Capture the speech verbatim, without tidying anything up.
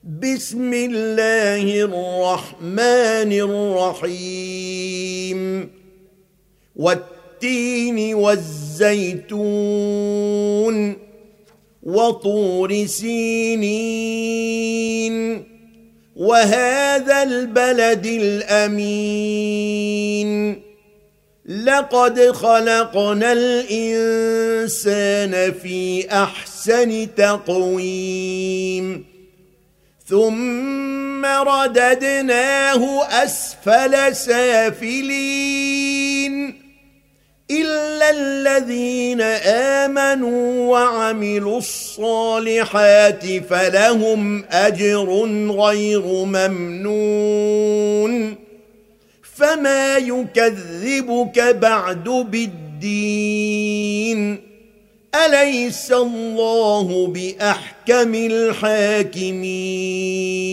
بسم الله الرحمن الرحيم والتين والزيتون وطور سينين وهذا البلد الأمين لقد خلقنا الإنسان في أحسن تقويم ثم رددناه أسفل سافلين إلا الذين آمنوا وعملوا الصالحات فلهم أجر غير ممنون فما يكذبك بعد بالدين أليس الله بأحكم الحاكمين